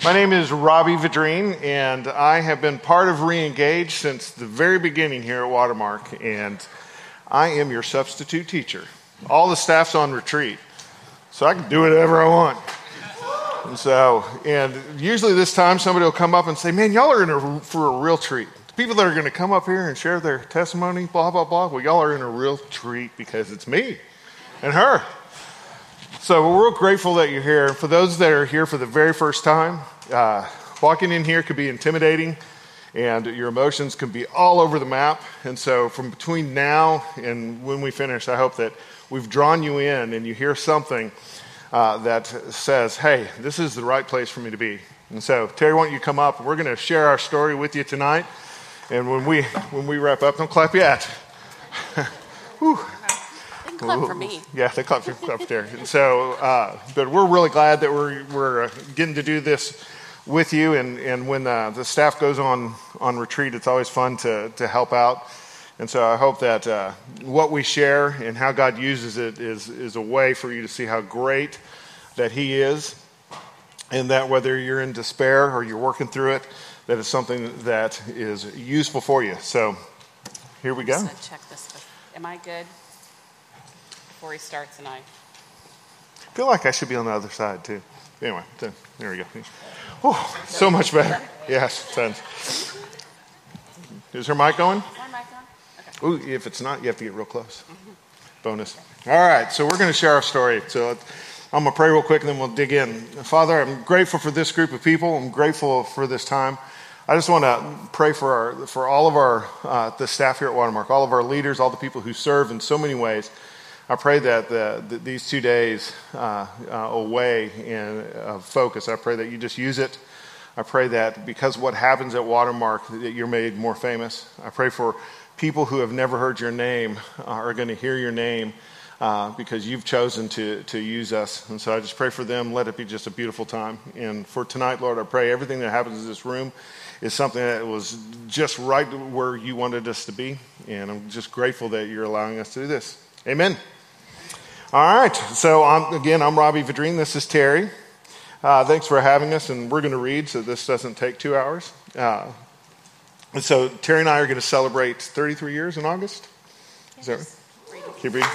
My name is Robbie Vidrine, and I have been part of Reengage since the very beginning here at Watermark, and I am your substitute teacher. All the staff's on retreat, so I can do whatever I want. And usually this time somebody will come up and say, man, y'all are for a real treat. The people that are going to come up here and share their testimony, blah, blah, blah, well, y'all are in a real treat because it's me and her. So we're real grateful that you're here. For those that are here for the very first time, walking in here could be intimidating, and your emotions can be all over the map. And so from between now and when we finish, I hope that we've drawn you in and you hear something that says, hey, this is the right place for me to be. And so, Terry, why don't you come up? We're going to share our story with you tonight. And when we wrap up, don't clap yet. Whew. Clap for me. Yeah, they clap for Terry. And so, but we're really glad that we're getting to do this with you. And when the staff goes on retreat, it's always fun to help out. And so I hope that what we share and how God uses it is a way for you to see how great that He is, and that whether you're in despair or you're working through it, that it's something that is useful for you. So here we go. I'm just gonna check this. Am I good? Before he starts, and I feel like I should be on the other side too. Anyway, so there we go. Oh, so much better. Yes, sense. Is her mic going? Ooh, if it's not, you have to get real close. Bonus. All right, so we're going to share our story. So I'm going to pray real quick, and then we'll dig in. Father, I'm grateful for this group of people. I'm grateful for this time. I just want to pray for all of our the staff here at Watermark, all of our leaders, all the people who serve in so many ways. I pray that these 2 days away in focus, I pray that you just use it. I pray that because of what happens at Watermark, that you're made more famous. I pray for people who have never heard your name are going to hear your name because you've chosen to use us. And so I just pray for them. Let it be just a beautiful time. And for tonight, Lord, I pray everything that happens in this room is something that was just right where you wanted us to be. And I'm just grateful that you're allowing us to do this. Amen. All right. So I'm Robbie Vidrine. This is Terry. Thanks for having us. And we're going to read, so this doesn't take 2 hours. And so Terry and I are going to celebrate 33 years in August. Is that right? Keep reading.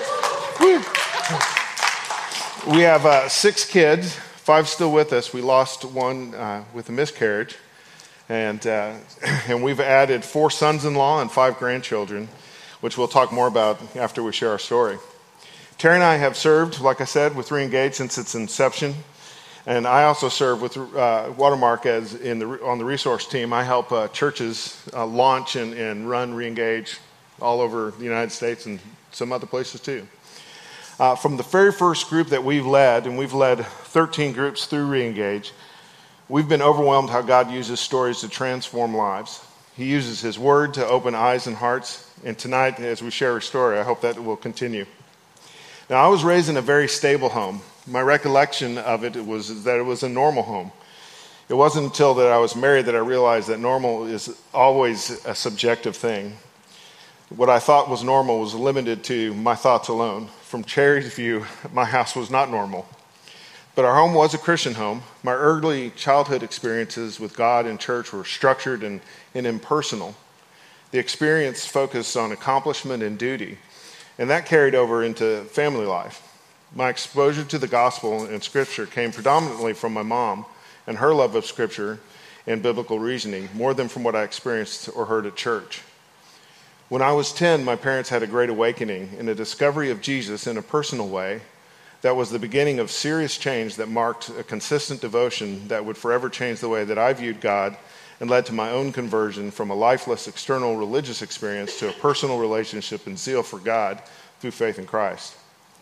We have 6 kids, 5 still with us. We lost one with a miscarriage. And we've added 4 sons-in-law and 5 grandchildren, which we'll talk more about after we share our story. Terry and I have served, like I said, with Reengage since its inception. And I also serve with Watermark on the resource team. I help churches launch and run Reengage all over the United States and some other places too. From the very first group that we've led, and we've led 13 groups through Reengage, we've been overwhelmed how God uses stories to transform lives. He uses His Word to open eyes and hearts. And tonight, as we share a story, I hope that will continue. Now, I was raised in a very stable home. My recollection of it was that it was a normal home. It wasn't until that I was married that I realized that normal is always a subjective thing. What I thought was normal was limited to my thoughts alone. From Cherry's view, my house was not normal. But our home was a Christian home. My early childhood experiences with God and church were structured and impersonal. The experience focused on accomplishment and duty, and that carried over into family life. My exposure to the gospel and scripture came predominantly from my mom and her love of scripture and biblical reasoning, more than from what I experienced or heard at church. When I was 10, my parents had a great awakening and a discovery of Jesus in a personal way that was the beginning of serious change that marked a consistent devotion that would forever change the way that I viewed God and led to my own conversion from a lifeless external religious experience to a personal relationship and zeal for God through faith in Christ.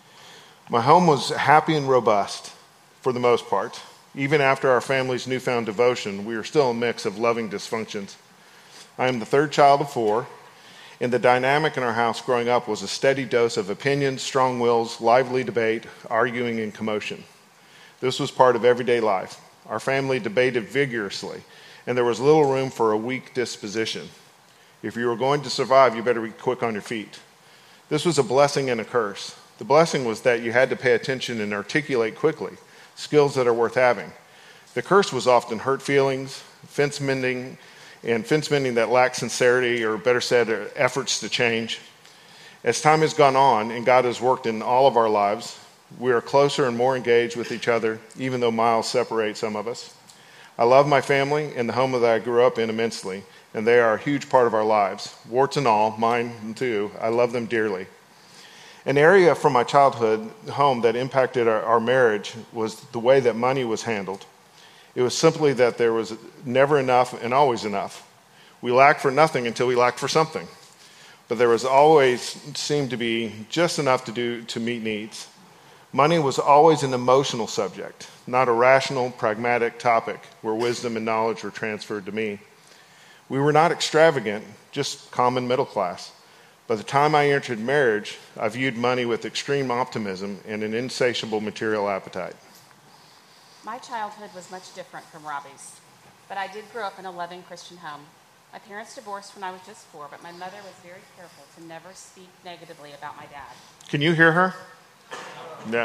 My home was happy and robust for the most part. Even after our family's newfound devotion, we were still a mix of loving dysfunctions. I am the third child of 4, and the dynamic in our house growing up was a steady dose of opinions, strong wills, lively debate, arguing, and commotion. This was part of everyday life. Our family debated vigorously, and there was little room for a weak disposition. If you were going to survive, you better be quick on your feet. This was a blessing and a curse. The blessing was that you had to pay attention and articulate quickly, skills that are worth having. The curse was often hurt feelings, fence mending that lacked sincerity, or better said, efforts to change. As time has gone on and God has worked in all of our lives, we are closer and more engaged with each other, even though miles separate some of us. I love my family and the home that I grew up in immensely, and they are a huge part of our lives. Warts and all, mine too. I love them dearly. An area from my childhood home that impacted our marriage was the way that money was handled. It was simply that there was never enough and always enough. We lacked for nothing until we lacked for something. But there was always seemed to be just enough to meet needs. Money was always an emotional subject, not a rational, pragmatic topic where wisdom and knowledge were transferred to me. We were not extravagant, just common middle class. By the time I entered marriage, I viewed money with extreme optimism and an insatiable material appetite. My childhood was much different from Robbie's, but I did grow up in a loving Christian home. My parents divorced when I was just 4, but my mother was very careful to never speak negatively about my dad. Can you hear her? Yeah.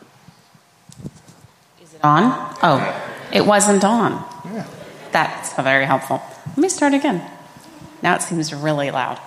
Is it on? Oh, it wasn't on. Yeah. That's very helpful. Let me start again. Now it seems really loud.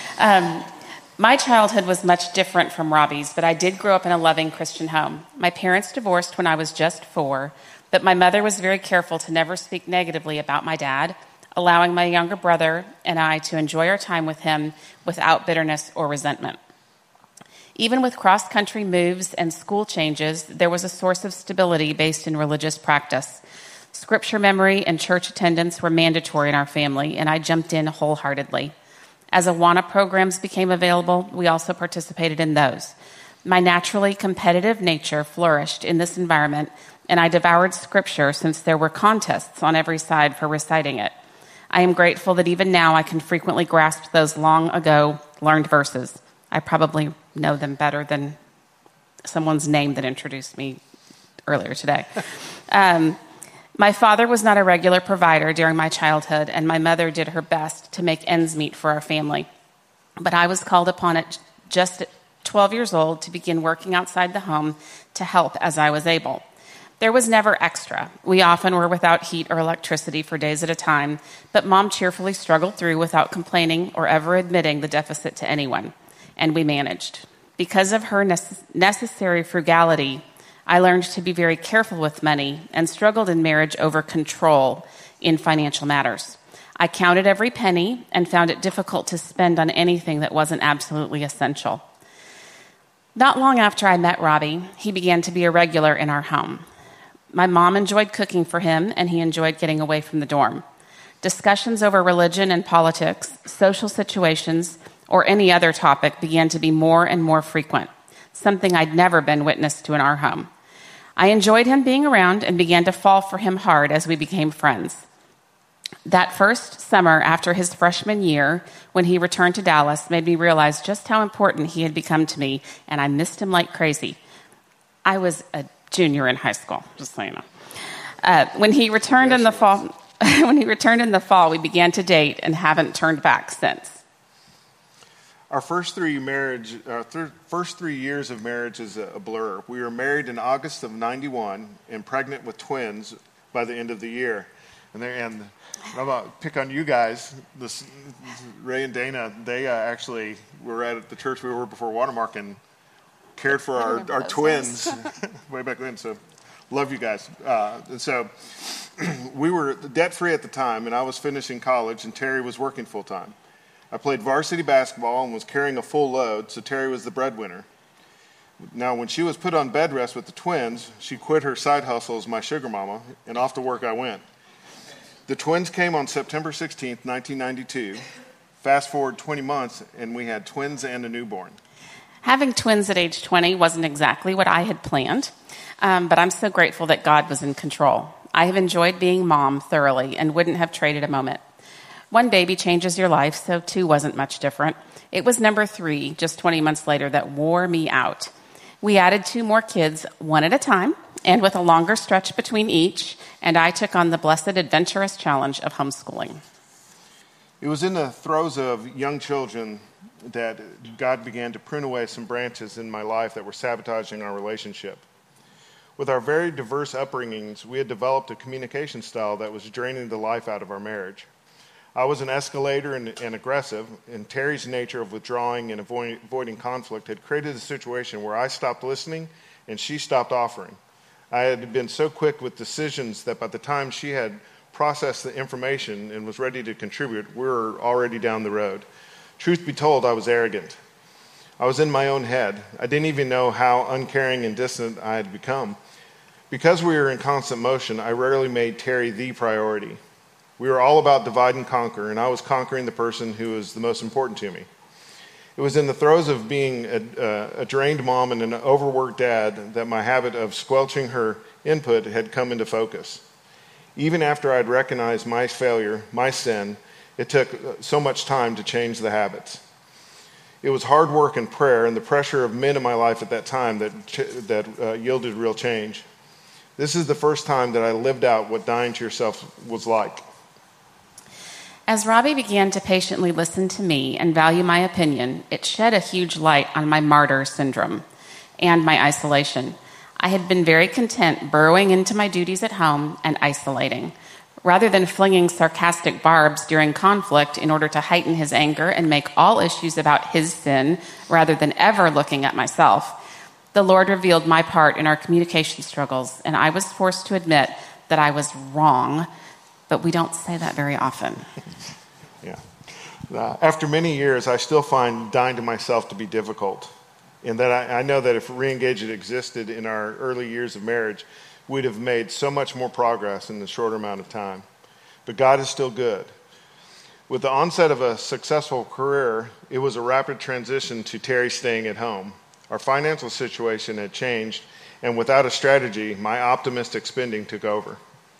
My childhood was much different from Robbie's, but I did grow up in a loving Christian home. My parents divorced when I was just 4, but my mother was very careful to never speak negatively about my dad, allowing my younger brother and I to enjoy our time with him without bitterness or resentment. Even with cross-country moves and school changes, there was a source of stability based in religious practice. Scripture memory and church attendance were mandatory in our family, and I jumped in wholeheartedly. As Awana programs became available, we also participated in those. My naturally competitive nature flourished in this environment, and I devoured Scripture since there were contests on every side for reciting it. I am grateful that even now I can frequently grasp those long ago learned verses. I probably know them better than someone's name that introduced me earlier today. My father was not a regular provider during my childhood, and my mother did her best to make ends meet for our family. But I was called upon at just 12 years old to begin working outside the home to help as I was able. There was never extra. We often were without heat or electricity for days at a time, but Mom cheerfully struggled through without complaining or ever admitting the deficit to anyone, and we managed. Because of her necessary frugality, I learned to be very careful with money and struggled in marriage over control in financial matters. I counted every penny and found it difficult to spend on anything that wasn't absolutely essential. Not long after I met Robbie, he began to be a regular in our home. My mom enjoyed cooking for him, and he enjoyed getting away from the dorm. Discussions over religion and politics, social situations, or any other topic began to be more and more frequent, something I'd never been witness to in our home. I enjoyed him being around and began to fall for him hard as we became friends. That first summer after his freshman year, when he returned to Dallas, made me realize just how important he had become to me, and I missed him like crazy. I was a junior in high school, just so you know. When he returned in the fall, we began to date and haven't turned back since. Our first 3 years of marriage is a blur. We were married in August of '91 and pregnant with twins by the end of the year. And I'm going to pick on you guys. Ray and Dana, they actually were at the church we were before Watermark and cared for our twins way back then. So love you guys. And so we were debt-free at the time, and I was finishing college, and Terry was working full-time. I played varsity basketball and was carrying a full load, so Terry was the breadwinner. Now, when she was put on bed rest with the twins, she quit her side hustle as my sugar mama, and off to work I went. The twins came on September 16th, 1992. Fast forward 20 months, and we had twins and a newborn. Having twins at age 20 wasn't exactly what I had planned, but I'm so grateful that God was in control. I have enjoyed being mom thoroughly and wouldn't have traded a moment. One baby changes your life, so 2 wasn't much different. It was number 3, just 20 months later, that wore me out. We added 2 more kids, one at a time, and with a longer stretch between each, and I took on the blessed adventurous challenge of homeschooling. It was in the throes of young children that God began to prune away some branches in my life that were sabotaging our relationship. With our very diverse upbringings, we had developed a communication style that was draining the life out of our marriage. I was an escalator and aggressive, and Terry's nature of withdrawing and avoiding conflict had created a situation where I stopped listening and she stopped offering. I had been so quick with decisions that by the time she had processed the information and was ready to contribute, we were already down the road. Truth be told, I was arrogant. I was in my own head. I didn't even know how uncaring and distant I had become. Because we were in constant motion, I rarely made Terry the priority. We were all about divide and conquer, and I was conquering the person who was the most important to me. It was in the throes of being a drained mom and an overworked dad that my habit of squelching her input had come into focus. Even after I'd recognized my failure, my sin, it took so much time to change the habits. It was hard work and prayer and the pressure of men in my life at that time that yielded real change. This is the first time that I lived out what dying to yourself was like. As Robbie began to patiently listen to me and value my opinion, it shed a huge light on my martyr syndrome and my isolation. I had been very content burrowing into my duties at home and isolating. Rather than flinging sarcastic barbs during conflict in order to heighten his anger and make all issues about his sin rather than ever looking at myself, the Lord revealed my part in our communication struggles, and I was forced to admit that I was wrong, but we don't say that very often. Yeah. After many years, I still find dying to myself to be difficult, and that I know that if re-engagement existed in our early years of marriage, we'd have made so much more progress in a shorter amount of time. But God is still good. With the onset of a successful career, it was a rapid transition to Terry staying at home. Our financial situation had changed, and without a strategy, my optimistic spending took over.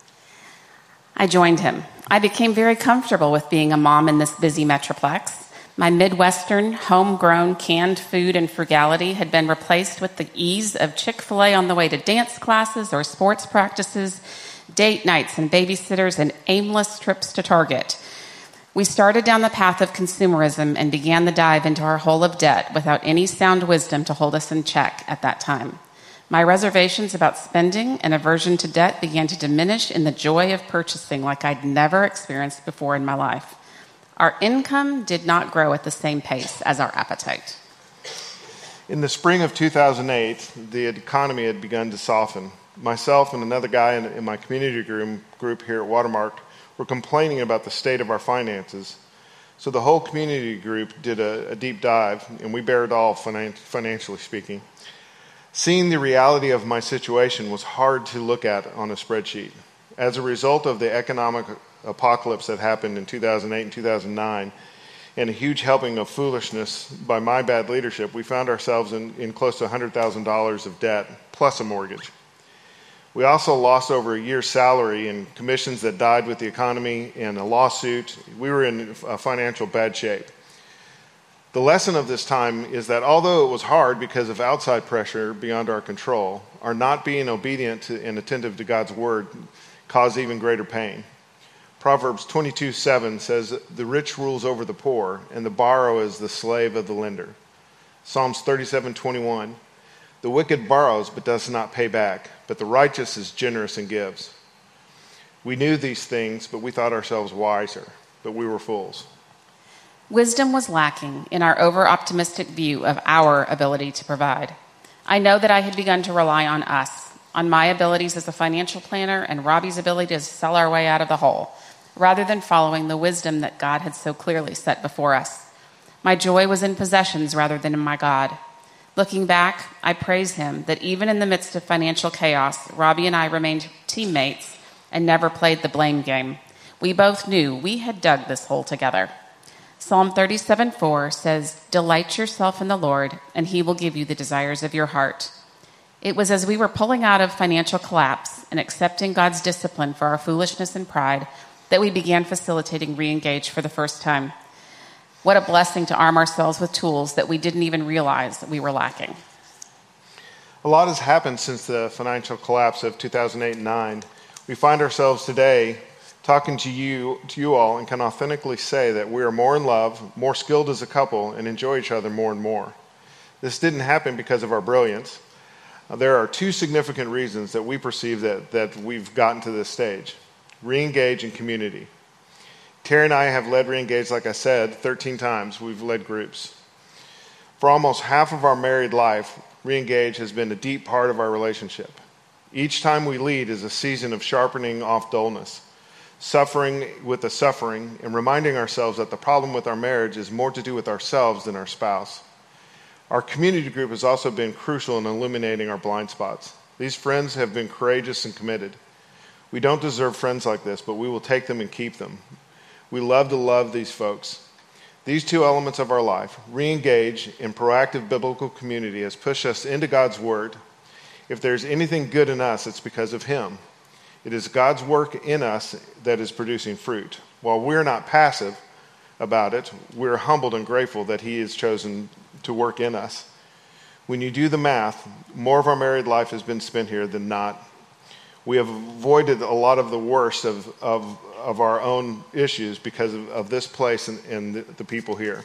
I joined him. I became very comfortable with being a mom in this busy metroplex. My Midwestern, homegrown, canned food and frugality had been replaced with the ease of Chick-fil-A on the way to dance classes or sports practices, date nights and babysitters, and aimless trips to Target. We started down the path of consumerism and began the dive into our hole of debt without any sound wisdom to hold us in check at that time. My reservations about spending and aversion to debt began to diminish in the joy of purchasing like I'd never experienced before in my life. Our income did not grow at the same pace as our appetite. In the spring of 2008, the economy had begun to soften. Myself and another guy in my community group here at Watermark were complaining about the state of our finances. So the whole community group did a deep dive, and we bared all financially speaking. Seeing the reality of my situation was hard to look at on a spreadsheet. As a result of the economic apocalypse that happened in 2008 and 2009, and a huge helping of foolishness by my bad leadership, we found ourselves in close to $100,000 of debt, plus a mortgage. We also lost over a year's salary and commissions that died with the economy and a lawsuit. We were in a financial bad shape. The lesson of this time is that although it was hard because of outside pressure beyond our control, our not being obedient to and attentive to God's word caused even greater pain. Proverbs 22:7 says, "The rich rules over the poor, and the borrower is the slave of the lender." Psalms 37:21, "The wicked borrows but does not pay back, but the righteous is generous and gives." We knew these things, but we thought ourselves wiser, but we were fools. Wisdom was lacking in our over-optimistic view of our ability to provide. I know that I had begun to rely on us, on my abilities as a financial planner and Robbie's ability to sell our way out of the hole, rather than following the wisdom that God had so clearly set before us. My joy was in possessions rather than in my God. Looking back, I praise him that even in the midst of financial chaos, Robbie and I remained teammates and never played the blame game. We both knew we had dug this hole together. Psalm 37:4 says, "Delight yourself in the Lord, and he will give you the desires of your heart." It was as we were pulling out of financial collapse and accepting God's discipline for our foolishness and pride that we began facilitating re-engage for the first time. What a blessing to arm ourselves with tools that we didn't even realize that we were lacking. A lot has happened since the financial collapse of 2008 and 2009. We find ourselves today talking to you all, and can authentically say that we are more in love, more skilled as a couple, and enjoy each other more and more. This didn't happen because of our brilliance. there are two significant reasons that we perceive that we've gotten to this stage. Re-engage and community. Terry and I have led Re-engage, like I said, 13 times. We've led groups. For almost half of our married life, Re-engage has been a deep part of our relationship. Each time we lead is a season of sharpening off dullness, suffering with the suffering, and reminding ourselves that the problem with our marriage is more to do with ourselves than our spouse. Our community group has also been crucial in illuminating our blind spots. These friends have been courageous and committed. We don't deserve friends like this, but we will take them and keep them. We love to love these folks. These two elements of our life, Re-engage and proactive biblical community, has pushed us into God's Word. If there's anything good in us, it's because of Him. It is God's work in us that is producing fruit. While we're not passive about it, we're humbled and grateful that He has chosen to work in us. When you do the math, more of our married life has been spent here than not. We have avoided a lot of the worst of our own issues because of this place and the people here.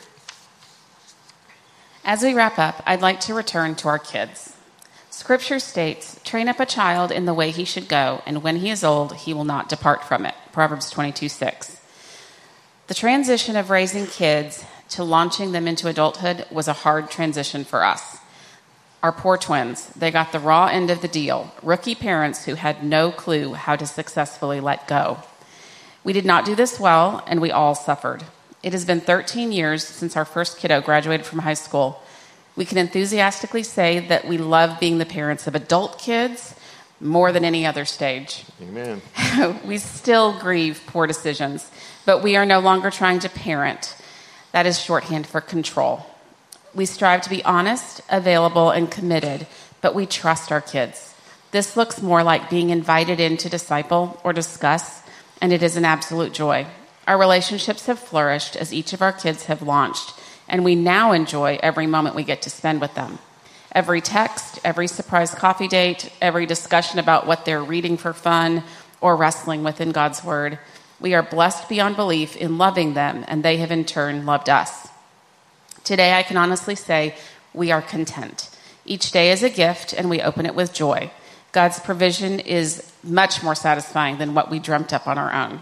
As we wrap up, I'd like to return to our kids. Scripture states, "Train up a child in the way he should go, and when he is old, he will not depart from it." Proverbs 22:6. The transition of raising kids to launching them into adulthood was a hard transition for us. Our poor twins, they got the raw end of the deal, rookie parents who had no clue how to successfully let go. We did not do this well, and we all suffered. It has been 13 years since our first kiddo graduated from high school. We can enthusiastically say that we love being the parents of adult kids more than any other stage. Amen. We still grieve poor decisions, but we are no longer trying to parent. That is shorthand for control. We strive to be honest, available, and committed, but we trust our kids. This looks more like being invited in to disciple or discuss, and it is an absolute joy. Our relationships have flourished as each of our kids have launched, and we now enjoy every moment we get to spend with them. Every text, every surprise coffee date, every discussion about what they're reading for fun or wrestling within God's Word. We are blessed beyond belief in loving them, and they have in turn loved us. Today, I can honestly say we are content. Each day is a gift, and we open it with joy. God's provision is much more satisfying than what we dreamt up on our own.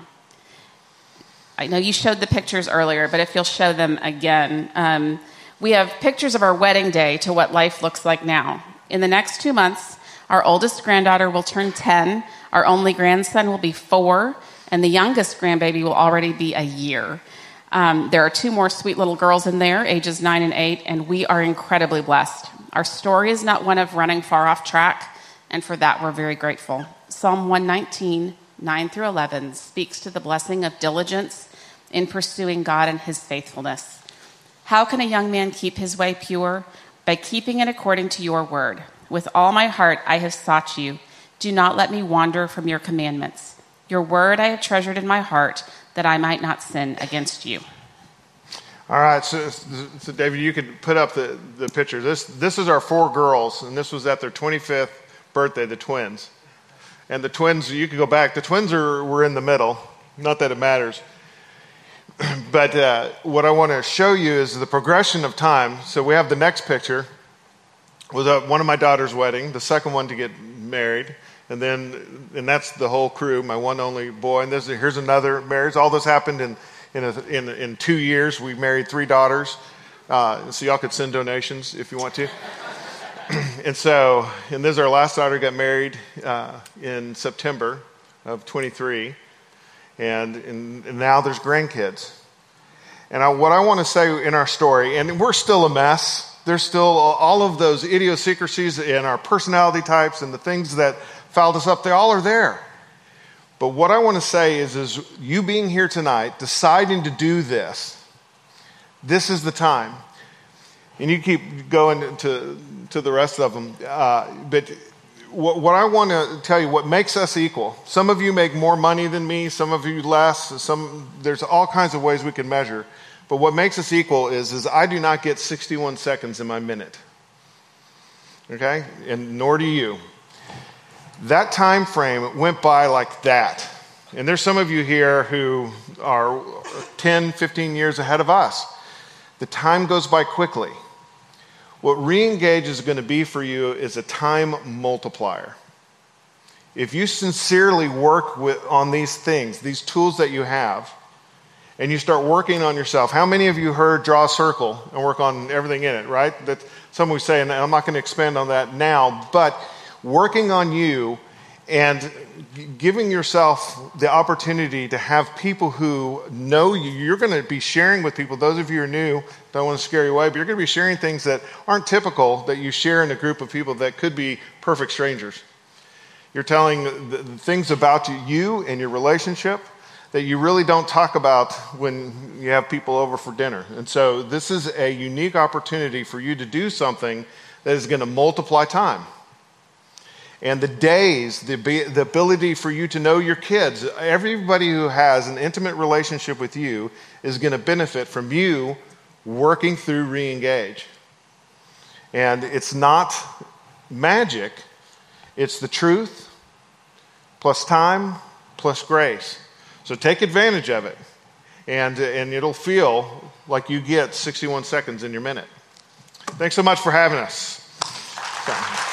I know you showed the pictures earlier, but if you'll show them again. We have pictures of our wedding day to what life looks like now. In the next 2 months, our oldest granddaughter will turn 10, our only grandson will be 4, and the youngest grandbaby will already be a year. There are 2 more sweet little girls in there, ages 9 and 8, and we are incredibly blessed. Our story is not one of running far off track, and for that we're very grateful. Psalm 119, 9 through 11, speaks to the blessing of diligence in pursuing God and His faithfulness. How can a young man keep his way pure? By keeping it according to your word. With all my heart I have sought you. Do not let me wander from your commandments. Your word I have treasured in my heart, that I might not sin against you. All right, so David, you could put up the picture. This is our 4 girls, and this was at their 25th birthday, the twins. And the twins, you could go back. The twins were in the middle. Not that it matters. But what I want to show you is the progression of time. So we have the next picture was one of my daughter's wedding, the second one to get married, and that's the whole crew, my one only boy. And here's another marriage. All this happened in 2 years. We married 3 daughters, so y'all could send donations if you want to. And this is our last daughter got married in September of 23. And now there's grandkids. And what I want to say in our story, and we're still a mess. There's still all of those idiosyncrasies in our personality types and the things that fouled us up. They all are there. But what I want to say is you being here tonight, deciding to do this is the time. And you keep going to the rest of them. But what I want to tell you, what makes us equal. Some of you make more money than me, some of you less. There's all kinds of ways we can measure. But what makes us equal is I do not get 61 seconds in my minute. Okay? And nor do you. That time frame went by like that. And there's some of you here who are 10, 15 years ahead of us. The time goes by quickly. What re-engage is going to be for you is a time multiplier. If you sincerely work on these things, these tools that you have, and you start working on yourself. How many of you heard draw a circle and work on everything in it, right? That some would say, and I'm not going to expand on that now, but working on you and giving yourself the opportunity to have people who know you. You're going to be sharing with people. Those of you who are new, don't want to scare you away, but you're going to be sharing things that aren't typical that you share in a group of people that could be perfect strangers. You're telling the things about you and your relationship that you really don't talk about when you have people over for dinner. And so this is a unique opportunity for you to do something that is going to multiply time. And the days, the ability for you to know your kids, everybody who has an intimate relationship with you is going to benefit from you working through re-engage. And it's not magic, it's the truth plus time plus grace. So take advantage of it, and it'll feel like you get 61 seconds in your minute. Thanks so much for having us.